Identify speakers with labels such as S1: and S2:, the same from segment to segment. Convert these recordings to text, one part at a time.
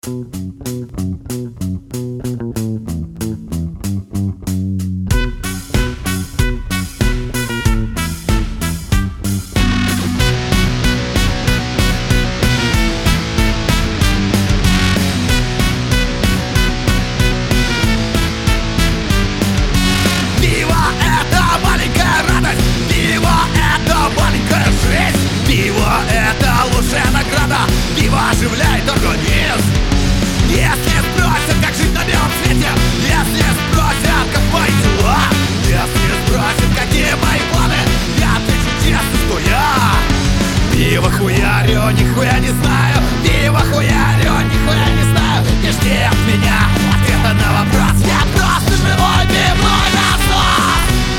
S1: Оживляет организм. Если спросят, как жить на белом свете, если спросят, как мои дела, если спросят, какие мои планы, я отвечу честно, что я пиво хуярю, нихуя не знаю. Пиво хуярю, нихуя не знаю. Не жди от меня ответа на вопрос. Я просто живой пивной насос.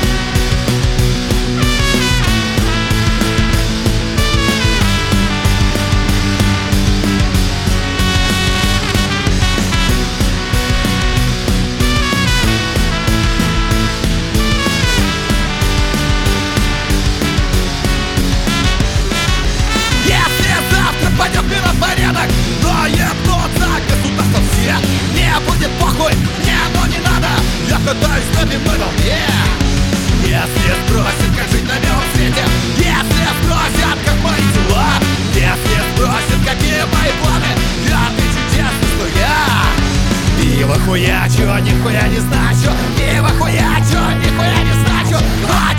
S1: Пойдет миропорядок, но ебнутся государства все. Мне будет похуй, мне оно не надо. Я катаюсь на пивной волне. Если спросят, как жить на белом свете, если спросят, как мои дела, если спросят, какие мои планы, я отвечу честно, что я пиво хуячу, нихуя не значу. Пиво хуячу, нихуя не значу.